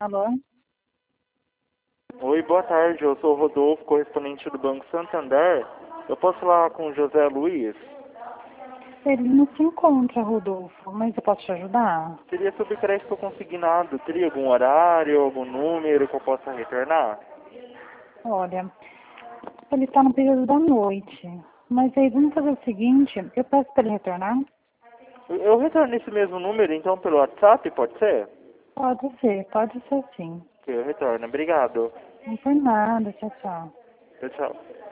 Alô? Oi, boa tarde. Eu sou o Rodolfo, correspondente do Banco Santander. Eu posso falar com o José Luiz? Ele não se encontra, Rodolfo, mas eu posso te ajudar? Seria sobre crédito consignado. Teria algum horário, algum número que eu possa retornar? Olha, ele está no período da noite, mas aí vamos fazer o seguinte, eu peço para ele retornar? Eu retorno esse mesmo número, então, pelo WhatsApp, pode ser? Pode ser sim. Que eu retorno. Obrigado. Não foi nada, tchau, tchau. Tchau, tchau.